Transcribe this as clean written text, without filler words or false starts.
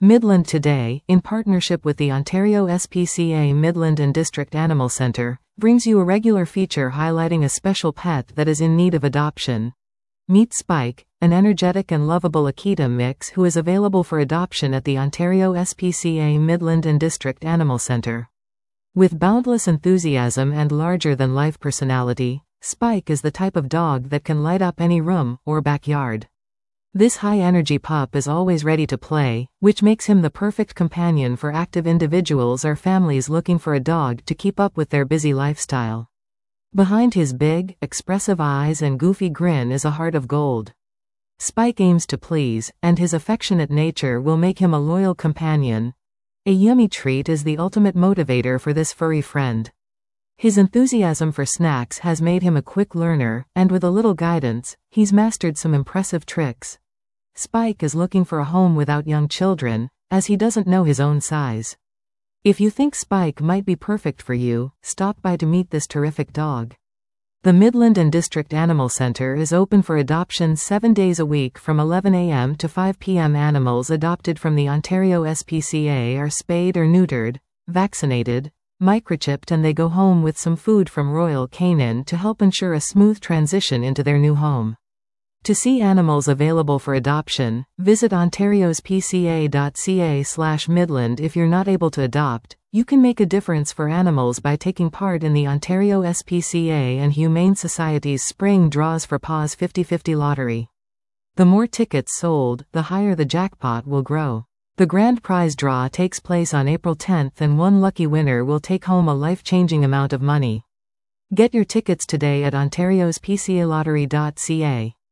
Midland Today, in partnership with the Ontario SPCA Midland and District Animal Centre, brings you a regular feature highlighting a special pet that is in need of adoption. Meet Spike, an energetic and lovable Akita mix who is available for adoption at the Ontario SPCA Midland and District Animal Centre. With boundless enthusiasm and larger-than-life personality, Spike is the type of dog that can light up any room or backyard. This high-energy pup is always ready to play, which makes him the perfect companion for active individuals or families looking for a dog to keep up with their busy lifestyle. Behind his big, expressive eyes and goofy grin is a heart of gold. Spike aims to please, and his affectionate nature will make him a loyal companion. A yummy treat is the ultimate motivator for this furry friend. His enthusiasm for snacks has made him a quick learner, and with a little guidance, he's mastered some impressive tricks. Spike is looking for a home without young children, as he doesn't know his own size. If you think Spike might be perfect for you, stop by to meet this terrific dog. The Midland and District Animal Centre is open for adoption 7 days a week from 11 a.m. to 5 p.m. Animals adopted from the Ontario SPCA are spayed or neutered, vaccinated, microchipped, and they go home with some food from Royal Canin to help ensure a smooth transition into their new home. To see animals available for adoption, visit ontarios.pca.ca/Midland. If you're not able to adopt, you can make a difference for animals by taking part in the Ontario SPCA and Humane Society's spring draws for Paws 50/50 lottery. The more tickets sold, the higher the jackpot will grow. The grand prize draw takes place on April 10th, and one lucky winner will take home a life-changing amount of money. Get your tickets today at ontariospcalottery.ca.